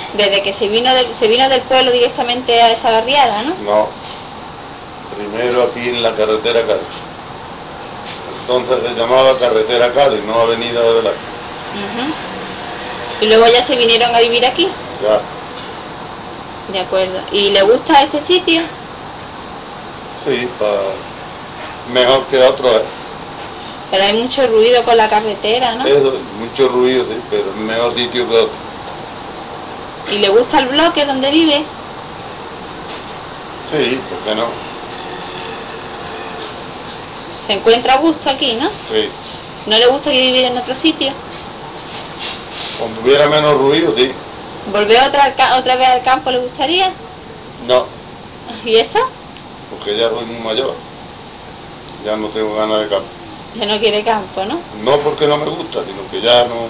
Desde que se vino del pueblo directamente a esa barriada, ¿no? No, primero aquí en la carretera Cádiz. Entonces se llamaba carretera Cádiz, no avenida de Velázquez. Y luego ya se vinieron a vivir aquí. Ya. De acuerdo. ¿Y le gusta este sitio? Sí, mejor que otro. Pero hay mucho ruido con la carretera, ¿no? Eso, mucho ruido, sí, pero mejor sitio que otro. ¿Y le gusta el bloque donde vive? Sí, ¿por qué no? Se encuentra a gusto aquí, ¿no? Sí. ¿No le gusta vivir en otro sitio? Cuando hubiera menos ruido, sí. ¿Volver otra vez al campo le gustaría? No, ¿Y eso? porque ya soy muy mayor. Ya no tengo ganas de campo. Ya no quiere campo, ¿no? No porque no me gusta, sino que ya no...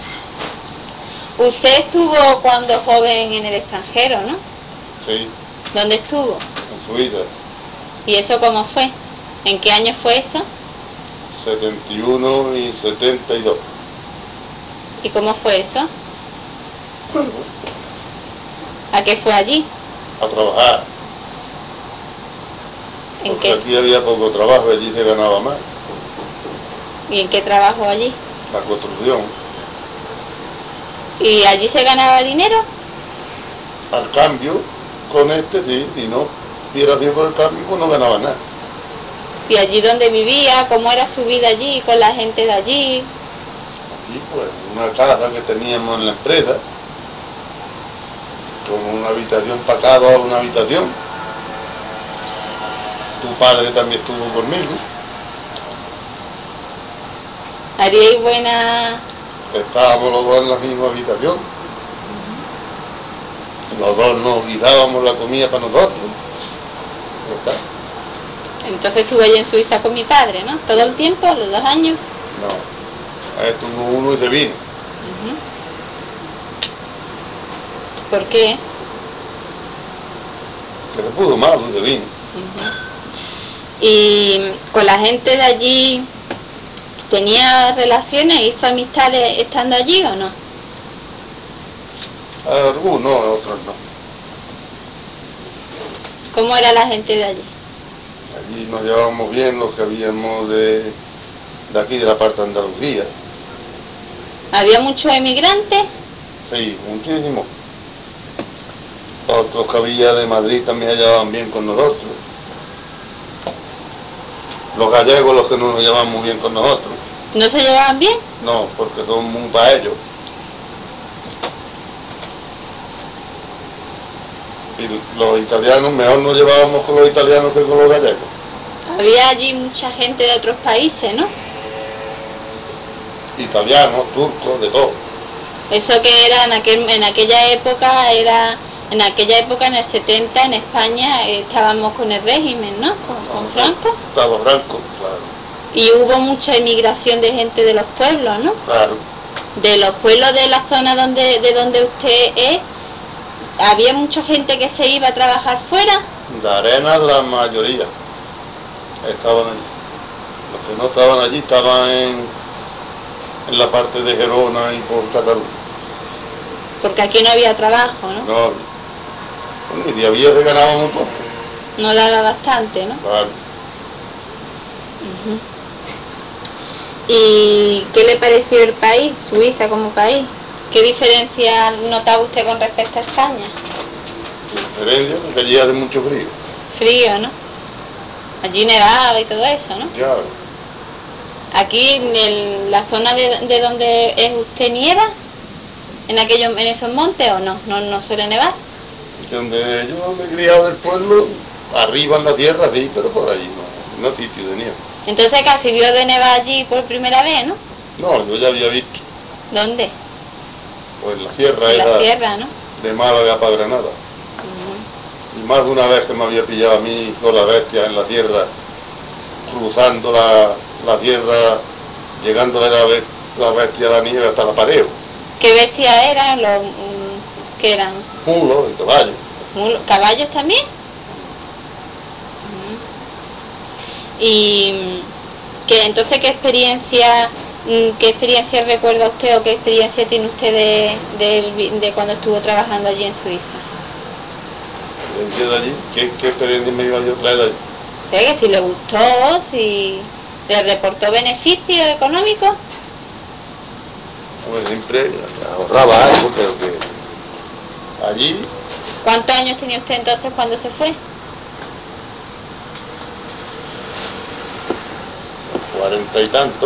Usted estuvo cuando joven en el extranjero, ¿no? Sí, ¿Dónde estuvo? en Suiza, ¿Y eso cómo fue? ¿En qué año fue eso? 71 y 72. ¿Y cómo fue eso? ¿A qué fue allí? A trabajar. ¿En Porque qué? aquí había poco trabajo, allí se ganaba más. ¿Y en qué trabajó allí? La construcción. ¿Y allí se ganaba dinero? Al cambio, con este sí, si no hubiera sido por el cambio, pues no ganaba nada. ¿Y allí donde vivía? ¿Cómo era su vida allí con la gente de allí? Aquí, pues, una casa que teníamos en la empresa, con una habitación para cada una habitación. Tu padre también estuvo conmigo. ¿Haríais buena...? Estábamos los dos en la misma habitación. Los dos nos guisábamos la comida para nosotros. Ya está. Entonces estuve allí en Suiza con mi padre, ¿no? ¿Todo el tiempo? ¿Los 2 años? No. Ahí estuvo uno y se vino. ¿Por qué? Que se pudo mal y se vino. ¿Y con la gente de allí tenía relaciones, hizo amistades estando allí o no? Algunos, otros no. ¿Cómo era la gente de allí? Allí nos llevábamos bien los que habíamos de aquí, de la parte de Andalucía. ¿Había muchos emigrantes? Sí, muchísimos. Otros que había de Madrid también se llevaban bien con nosotros. Los gallegos, los que no nos llevaban muy bien con nosotros. ¿No se llevaban bien? No, porque son muy para ellos. Y los italianos, mejor nos llevábamos con los italianos que con los gallegos. Había allí mucha gente de otros países, ¿no? Italianos, turcos, de todo. Eso que era en aquella época, en el 70, en España, estábamos con el régimen, ¿no? Con Franco. Estaba Franco, claro. Y hubo mucha inmigración de gente de los pueblos, ¿no? Claro. De los pueblos de la zona de donde usted es, había mucha gente que se iba a trabajar fuera. De Arenas la mayoría estaban allí. Los que no estaban allí estaban en la parte de Gerona y por Cataluña. Porque aquí no había trabajo, ¿no? No, bueno, y había se ganaba muy poco. No daba bastante, ¿no? Claro. ¿Y qué le pareció el país, Suiza como país? ¿Qué diferencia notaba usted con respecto a España? Diferencia de que allí hace mucho frío. Frío, ¿no? Allí nevaba y todo eso, ¿no? Ya, Aquí en la zona de donde es usted nieva, en esos montes o no, no suele nevar. donde yo me he criado del pueblo, arriba en la tierra sí, pero por allí no sitio de nieve. Entonces casi vio de nevar allí por primera vez, ¿no? No, yo ya había visto, ¿Dónde? pues la sierra En la era sierra, ¿no? de Málaga para Granada. Y más de una vez que me había pillado a mí con la bestia en la sierra, cruzando la sierra, llegando a la bestia a la nieve hasta la Pareo. ¿Qué bestias eran? ¿Qué eran? Mulos y caballos. ¿Caballos también? ¿Y entonces qué experiencia ¿Qué experiencia recuerda usted o qué experiencia tiene usted de cuando estuvo trabajando allí en Suiza? ¿Experiencia de allí? ¿Qué experiencia me iba yo a traer de allí? Que si le gustó, si le reportó beneficios económicos. Bueno, siempre ahorraba algo, pero que allí, ¿Cuántos años tenía usted entonces cuando se fue? 40 y tantos.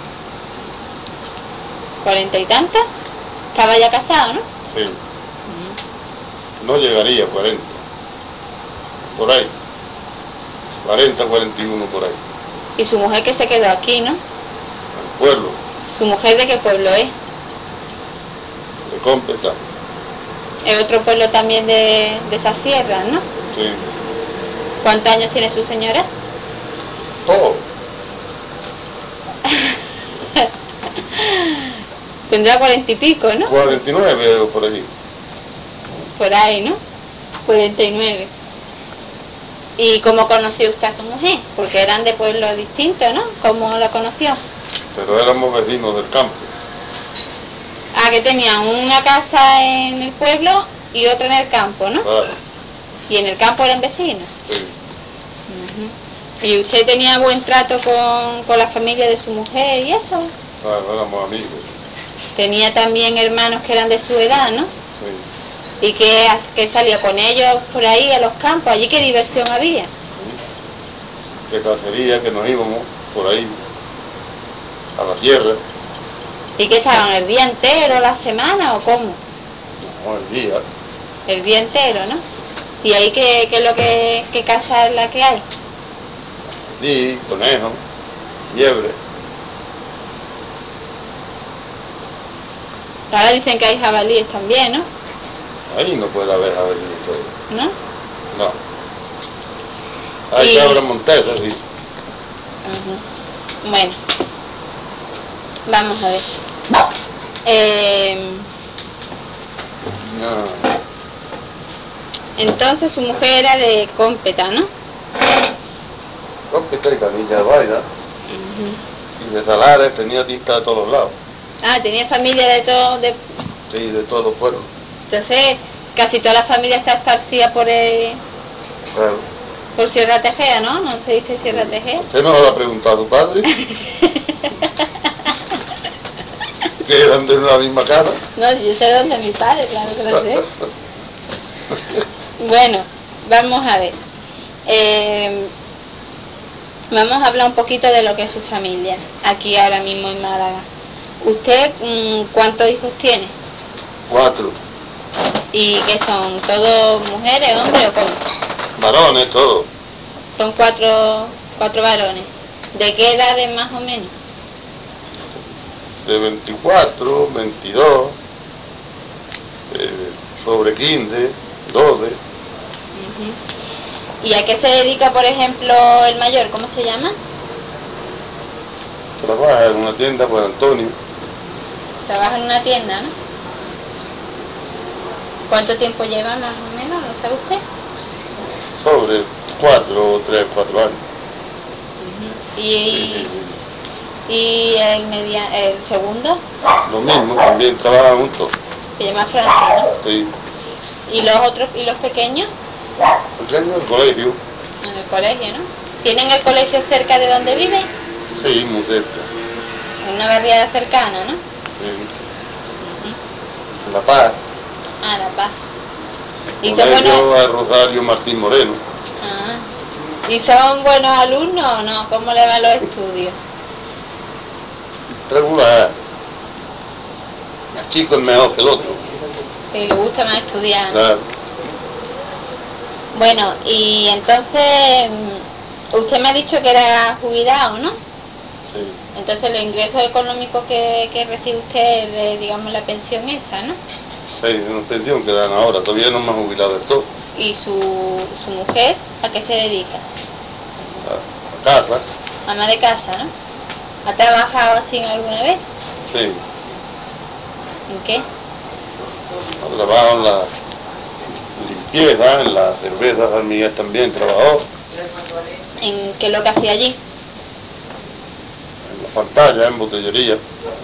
40 y tantos. Estaba ya casado, ¿no? Sí. No llegaría a 40. Por ahí. 40, 41 por ahí. Y su mujer que se quedó aquí, ¿no? El pueblo, ¿Su mujer de qué pueblo es? de Cómpeta. Es otro pueblo también de esas sierras, ¿no? Sí. ¿Cuántos años tiene su señora? Todo. Tendrá 40 y pico, ¿no? 49 o por allí. Por ahí, ¿no? 49. ¿Y cómo conoció usted a su mujer? Porque eran de pueblos distintos, ¿no? ¿Cómo la conoció? Pero éramos vecinos del campo. Ah, que tenían una casa en el pueblo y otra en el campo, ¿no? Claro. Y en el campo eran vecinos. Sí. Ujú. ¿Y usted tenía buen trato con la familia de su mujer y eso? Claro, éramos amigos. Tenía también hermanos que eran de su edad, ¿no? Sí. Y que salía con ellos por ahí a los campos. ¿Allí qué diversión había? De cacería, que nos íbamos por ahí a la sierra. ¿Y que estaban el día entero, la semana o cómo? No, el día. El día entero, ¿no? ¿Y ahí qué es lo qué casa es la que hay? Allí, conejo, liebre. Ahora dicen que hay jabalíes también, ¿no? Ahí no puede haber jabalí todo. ¿No? No. Hay Y- cabras montesas, sí. Ujú. Bueno, vamos a ver. No. Entonces su mujer era de Cómpeta, ¿no? Cómpeta y Canilla de Baida. Y de Salares tenía tinta de todos lados. Ah, tenía familia de todo, Sí, de todo pueblo. entonces casi toda la familia está esparcida por Claro. Sierra Tejea, ¿no? ¿No se dice Sierra Tejea? ¿Usted no lo ha preguntado a su padre? Que eran de una misma casa. No, yo sé dónde es mi padre, claro que lo sé. Bueno, vamos a ver. Vamos a hablar un poquito de lo que es su familia, aquí ahora mismo en Málaga. ¿Usted cuántos hijos tiene? 4. ¿Y qué son? ¿Todos mujeres, hombres o cómo? Varones, todos. Son cuatro varones. ¿De qué edades más o menos? De 24, 22, sobre 15, 12. Ujú. ¿Y a qué se dedica, por ejemplo, el mayor? ¿Cómo se llama? Trabaja en una tienda por Antonio. Trabaja en una tienda, ¿no? ¿Cuánto tiempo lleva más o menos? ¿Lo sabe usted? Sobre 3, 4 años. ¿Y el segundo? Lo mismo, también trabajan juntos. Se llama Francis, ¿no? Sí. ¿Y los otros, y los pequeños? Pequeño el colegio. En el colegio, ¿no? ¿Tienen el colegio cerca de donde viven? Sí, muy cerca. En una barriada cercana, ¿no? Sí. La Paz. Ah, La Paz. ¿Y son buenos? Colegio a Rosario Martín Moreno. Ah. ¿Y son buenos alumnos o no? ¿Cómo le van los estudios? Regular. El chico es mejor que el otro. Si le gusta más estudiar. Claro. Bueno, y entonces, usted me ha dicho que era jubilado, ¿no? Sí. Entonces los ingresos económicos que recibe usted es de, digamos, la pensión esa, ¿no? Sí, una pensión que dan ahora. Todavía no me han jubilado del todo. ¿Y su mujer a qué se dedica? A casa. Ama de casa, ¿no? ¿Ha trabajado así alguna vez? Sí. ¿En qué? Trabajo en la limpieza, en la cerveza, San también trabajó. ¿En qué es lo que hacía allí? En la pantallas, en botellería.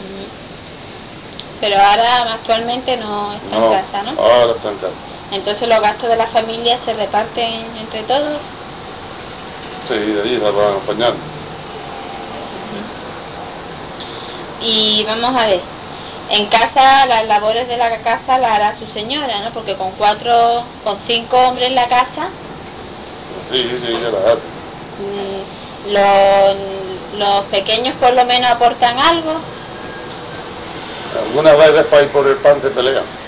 Pero ahora actualmente no está en casa, ¿no? Ahora está en casa. Entonces los gastos de la familia se reparten entre todos. Sí, de allí se van apañando. Y vamos a ver, en casa las labores de la casa las hará su señora, ¿no? Porque con 5 hombres en la casa, Sí, ya la hace. los pequeños por lo menos aportan algo. Algunas veces para ir por el pan se pelean.